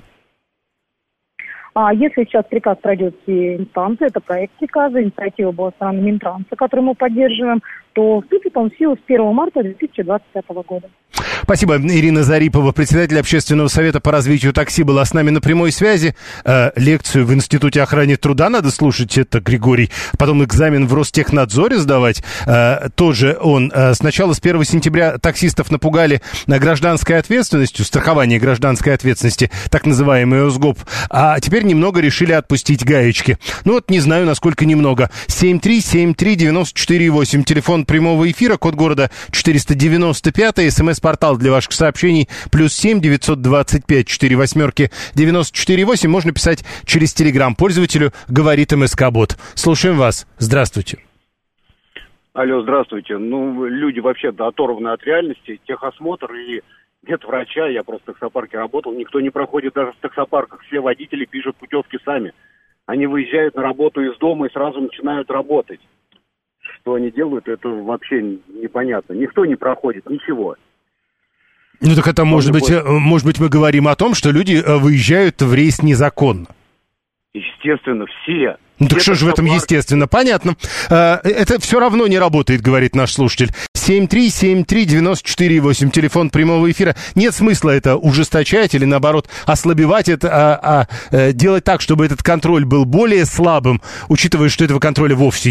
А если сейчас приказ пройдет все инстанции, это проект приказа, инициатива была стороны Минтранса, которую мы поддерживаем, то вступит он в силу с первого марта две тысячи двадцать пятого года. Спасибо. Ирина Зарипова, председатель Общественного совета по развитию такси, была с нами на прямой связи. Э, лекцию в Институте охраны труда надо слушать, это Григорий. Потом экзамен в Ростехнадзоре сдавать. Э, тоже он. Э, сначала с первого сентября таксистов напугали гражданской ответственностью, страхование гражданской ответственности, так называемый ОСГОП. А теперь немного решили отпустить гаечки. Ну вот не знаю, насколько немного. семь три семь три девяносто четыре восемь. Телефон прямого эфира, код города четыреста девяносто пять. СМС-портал для ваших сообщений плюс семь девятьсот двадцать пять четыре восьмерки девяносто четыре восемь. Можно писать через Телеграм. Пользователю говорит МСК-бот. Слушаем вас. Здравствуйте. Алло, здравствуйте. Ну, люди вообще оторваны от реальности. Техосмотр и нет врача. Я просто в таксопарке работал. Никто не проходит даже в таксопарках. Все водители пишут путевки сами. Они выезжают на работу из дома и сразу начинают работать. Что они делают, это вообще непонятно. Никто не проходит, ничего. Ну так это может быть, может быть, мы говорим о том, что люди выезжают в рейс незаконно. Естественно, все. Ну так что же в этом естественно? Понятно. Это все равно не работает, говорит наш слушатель. семь три семь три девяносто четыре восемь, телефон прямого эфира. Нет смысла это ужесточать или, наоборот, ослабевать это, а, а делать так, чтобы этот контроль был более слабым, учитывая, что этого контроля вовсе нет.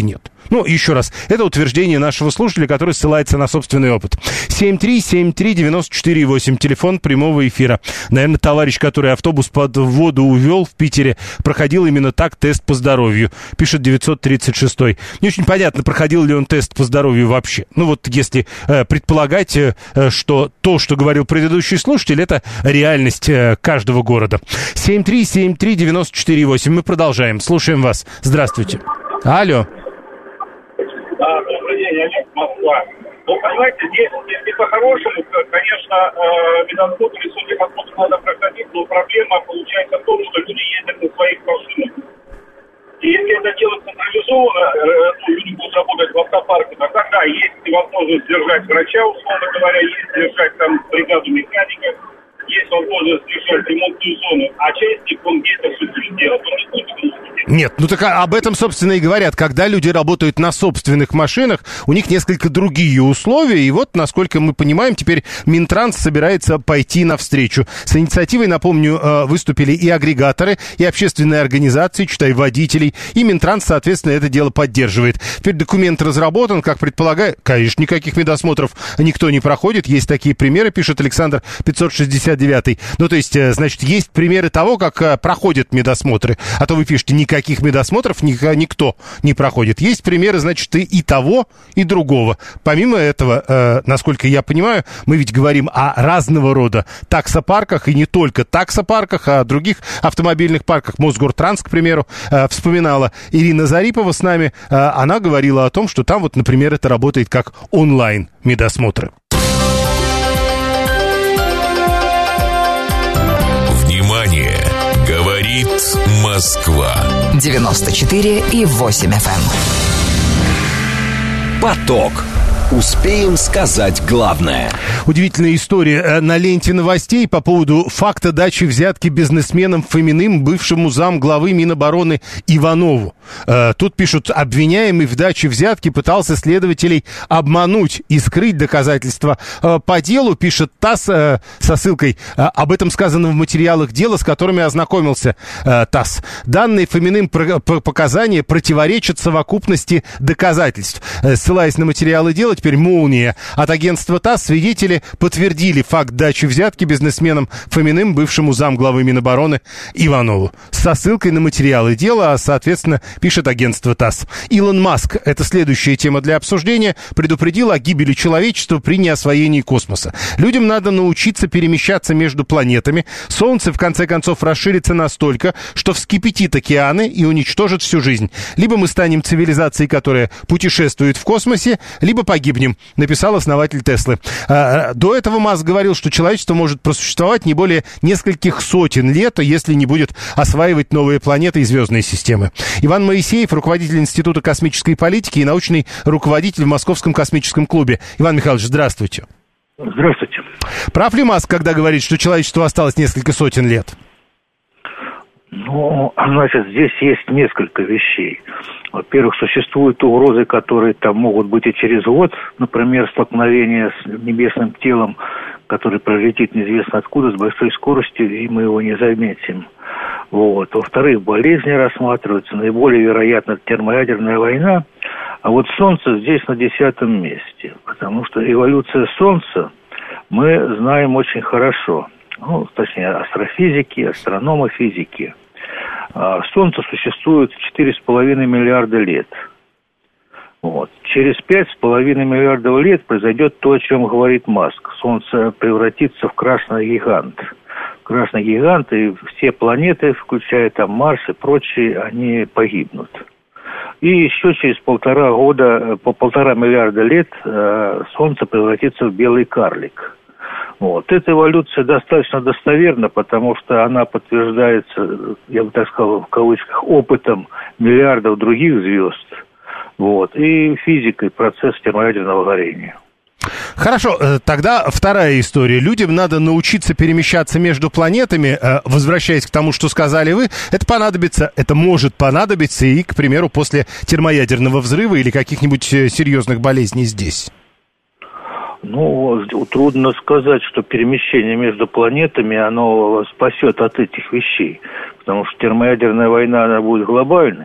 Ну, еще раз, это утверждение нашего слушателя, который ссылается на собственный опыт. семь три семь три девять четыре восемь, телефон прямого эфира. Наверное, товарищ, который автобус под воду увел в Питере, проходил именно так тест по здоровью, пишет девятьсот тридцать шесть. Не очень понятно, проходил ли он тест по здоровью вообще. Ну, вот если э, предполагать, э, что то, что говорил предыдущий слушатель, это реальность э, каждого города. семь три семь три девять четыре восемь. Мы продолжаем. Слушаем вас. Здравствуйте. Алло. Да, добрый день, Олег, Москва. Ну, понимаете, здесь, если по-хорошему, конечно, э, медосмотр и судебосмотр надо проходить, но проблема получается в том, что люди ездят на своих машинах. И если это делать централизованно, э, ну, люди будут работать в автопарке, то тогда есть возможность держать врача, условно говоря, есть держать там бригаду механика, есть возможность держать ремонтную зону, а частник, он где-то все будет делать, он не будет делать. Нет, ну так об этом, собственно, и говорят. Когда люди работают на собственных машинах, у них несколько другие условия. И вот, насколько мы понимаем, теперь Минтранс собирается пойти навстречу. С инициативой, напомню, выступили и агрегаторы, и общественные организации, читай, водителей. И Минтранс, соответственно, это дело поддерживает. Теперь документ разработан, как предполагаю. Конечно, никаких медосмотров никто не проходит. Есть такие примеры, пишет Александр пятьсот шестьдесят девять. Ну, то есть, значит, есть примеры того, как проходят медосмотры. А то вы пишете, никаких Никаких медосмотров никто не проходит. Есть примеры, значит, и того, и другого. Помимо этого, э, насколько я понимаю, мы ведь говорим о разного рода таксопарках, и не только таксопарках, а о других автомобильных парках. Мосгортранс, к примеру, э, вспоминала Ирина Зарипова с нами. Э, она говорила о том, что там вот, например, это работает как онлайн-медосмотры. Внимание! Говорит Москва. девяносто четыре и восемь эф эм. Поток. Успеем сказать главное. Удивительная история на ленте новостей по поводу факта дачи взятки бизнесменам Фоминым бывшему замглавы Минобороны Иванову. Тут пишут, обвиняемый в даче взятки пытался следователей обмануть и скрыть доказательства. По делу, пишет ТАСС со ссылкой, об этом сказано в материалах дела, с которыми ознакомился ТАСС. Данные Фоминым показания противоречат совокупности доказательств. Ссылаясь на материалы дела, теперь молния от агентства ТАСС, свидетели подтвердили факт дачи взятки бизнесменам Фоминым бывшему замглавы Минобороны Иванову. Со ссылкой на материалы дела, а, соответственно, пишет агентство ТАСС. Илон Маск, это следующая тема для обсуждения, предупредил о гибели человечества при неосвоении космоса. Людям надо научиться перемещаться между планетами. Солнце, в конце концов, расширится настолько, что вскипятит океаны и уничтожит всю жизнь. Либо мы станем цивилизацией, которая путешествует в космосе, либо погибнем, написал основатель Теслы. До этого Маск говорил, что человечество может просуществовать не более нескольких сотен лет, если не будет осваивать новые планеты и звездные системы. Иван Моисеев, руководитель Института космической политики и научный руководитель в Московском космическом клубе. Иван Михайлович, здравствуйте. Здравствуйте. Прав ли Маск, когда говорит, что человечеству осталось несколько сотен лет? Ну, значит, здесь есть несколько вещей. Во-первых, существуют угрозы, которые там могут быть и через год, например, столкновение с небесным телом, который пролетит неизвестно откуда, с большой скоростью, и мы его не заметим. Вот. Во-вторых, болезни рассматриваются, наиболее вероятно термоядерная война, а вот Солнце здесь на десятом месте, потому что эволюция Солнца мы знаем очень хорошо, ну, точнее, астрофизики, астрономы, физики. Солнце существует четыре с половиной миллиарда лет. Вот. Через пять с половиной миллиардов лет произойдет то, о чем говорит Маск. Солнце превратится в красный гигант. Красный гигант, и все планеты, включая там Марс и прочие, они погибнут. И еще через полтора года, по полтора миллиарда лет Солнце превратится в белый карлик. Вот. Эта эволюция достаточно достоверна, потому что она подтверждается, я бы так сказал, в кавычках, опытом миллиардов других звезд. Вот. И физикой процесса термоядерного горения. Хорошо, тогда вторая история. Людям надо научиться перемещаться между планетами. Возвращаясь к тому, что сказали вы, это понадобится, это может понадобиться и, к примеру, после термоядерного взрыва или каких-нибудь серьезных болезней здесь. Ну, трудно сказать, что перемещение между планетами, оно спасет от этих вещей. Потому что термоядерная война, она будет глобальной.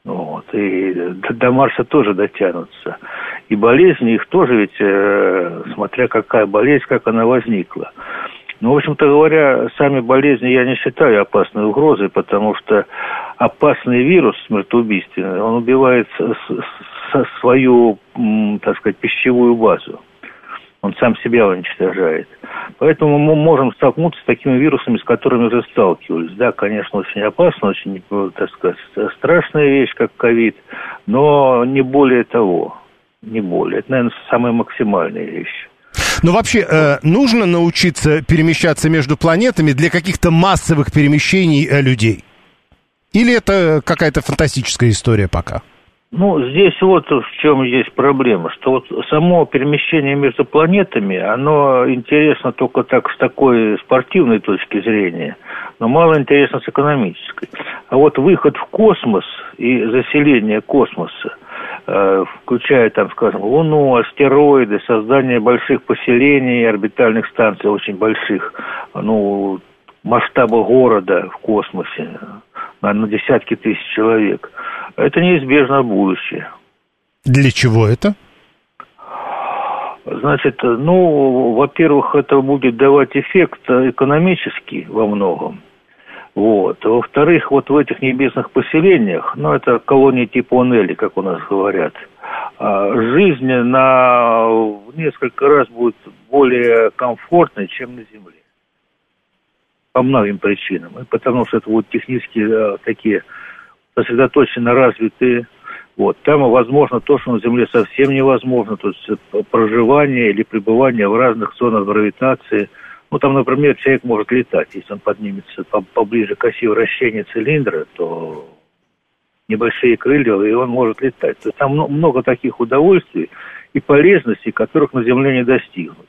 Вот, и до, до Марса тоже дотянутся. И болезни их тоже ведь, э, смотря какая болезнь, как она возникла. Ну, в общем-то говоря, сами болезни я не считаю опасной угрозой, потому что опасный вирус смертоубийственный, он убивает с, с, свою, так сказать, пищевую базу. Он сам себя уничтожает. Поэтому мы можем столкнуться с такими вирусами, с которыми уже сталкивались. Да, конечно, очень опасно, очень, так сказать, страшная вещь, как ковид, но не более того. Не более. Это, наверное, самая максимальная вещь. Но вообще э, нужно научиться перемещаться между планетами для каких-то массовых перемещений э, людей? Или это какая-то фантастическая история пока? Ну, здесь вот в чем есть проблема, что вот само перемещение между планетами, оно интересно только так с такой спортивной точки зрения, но мало интересно с экономической. А вот выход в космос и заселение космоса, э, включая, там, скажем, Луну, астероиды, создание больших поселений, орбитальных станций очень больших, ну, масштаба города в космосе, на, на десятки тысяч человек, это неизбежно будущее. Для чего это? Значит, ну, во-первых, это будет давать эффект экономический во многом. Вот. Во-вторых, вот в этих небесных поселениях, ну, это колонии типа Онели, как у нас говорят, жизнь на в несколько раз будет более комфортной, чем на Земле. По многим причинам. И потому что это будут технически такие сосредоточенно развитые. Вот. Там возможно то, что на Земле совсем невозможно, то есть проживание или пребывание в разных зонах гравитации. Ну, там, например, человек может летать. Если он поднимется поближе к оси вращения цилиндра, то небольшие крылья, и он может летать. То есть там много таких удовольствий и полезностей, которых на Земле не достигнуть.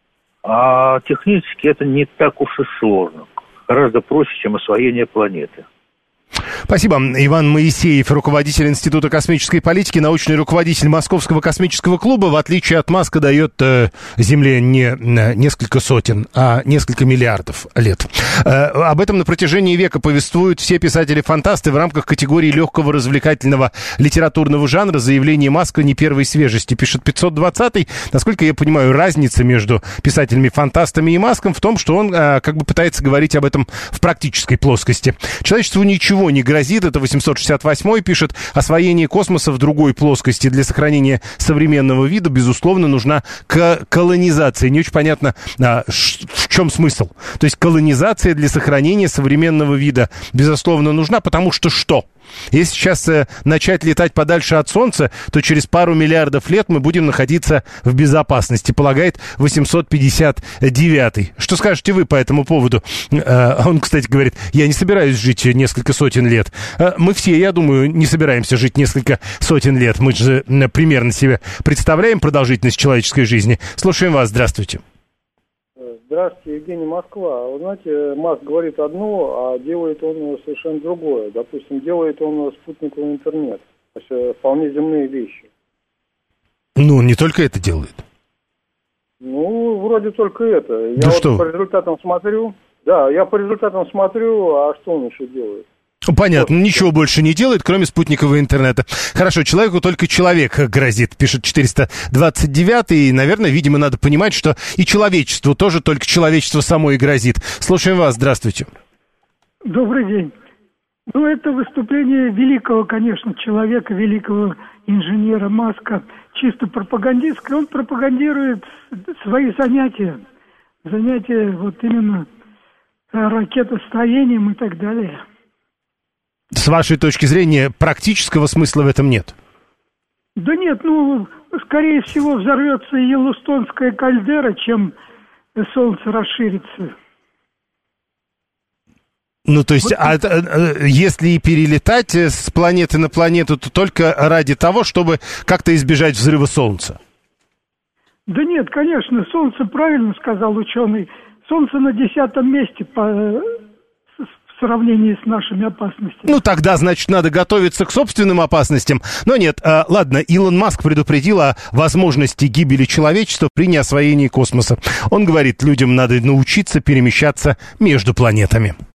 А технически это не так уж и сложно. Гораздо проще, чем освоение планеты. Спасибо. Иван Моисеев, руководитель Института космической политики, научный руководитель Московского космического клуба. В отличие от Маска, дает э, Земле не несколько сотен, а несколько миллиардов лет. Э, об этом на протяжении века повествуют все писатели-фантасты в рамках категории легкого развлекательного литературного жанра. Заявление Маска не первой свежести, пишет пятьсот двадцатый. Насколько я понимаю, разница между писателями-фантастами и Маском в том, что он э, как бы пытается говорить об этом в практической плоскости. Человечеству ничего не грозит, это восемьсот шестьдесят восьмой пишет. Освоение космоса в другой плоскости для сохранения современного вида, безусловно, нужна к- колонизация. Не очень понятно, а, ш- в чем смысл. То есть колонизация для сохранения современного вида, безусловно, нужна, потому что что? Если сейчас э, начать летать подальше от Солнца, то через пару миллиардов лет мы будем находиться в безопасности, полагает восемьсот пятьдесят девятый. Что скажете вы по этому поводу? Э, он, кстати, говорит, я не собираюсь жить несколько сотен лет. Э, мы все, я думаю, не собираемся жить несколько сотен лет. Мы же э, примерно себе представляем продолжительность человеческой жизни. Слушаем вас, здравствуйте. Здравствуйте, Евгений, Москва. Вы знаете, Маск говорит одно, а делает он совершенно другое. Допустим, делает он спутниковый интернет. То есть вполне земные вещи. Ну, он не только это делает. Ну, вроде только это. Я да вот что? по результатам смотрю. Да, я по результатам смотрю, а что он еще делает? Понятно, ничего больше не делает, кроме спутникового интернета. Хорошо, человеку только человек грозит, пишет четыреста двадцать девятый. И, наверное, видимо, надо понимать, что и человечеству тоже только человечество само и грозит. Слушаем вас, здравствуйте. Добрый день. Ну, это выступление великого, конечно, человека, великого инженера Маска, чисто пропагандистское. Он пропагандирует свои занятия, занятия вот именно ракетостроением и так далее. С вашей точки зрения, практического смысла в этом нет? Да нет, ну, скорее всего, взорвется Йеллоустонская кальдера, чем Солнце расширится. Ну, то есть, вот. а, а, если и перелетать с планеты на планету, то только ради того, чтобы как-то избежать взрыва Солнца? Да нет, конечно, Солнце, правильно сказал ученый, Солнце на десятом месте по... в сравнении с нашими опасностями. Ну, тогда, значит, надо готовиться к собственным опасностям. Но нет, э, ладно, Илон Маск предупредил о возможности гибели человечества при неосвоении космоса. Он говорит, людям надо научиться перемещаться между планетами.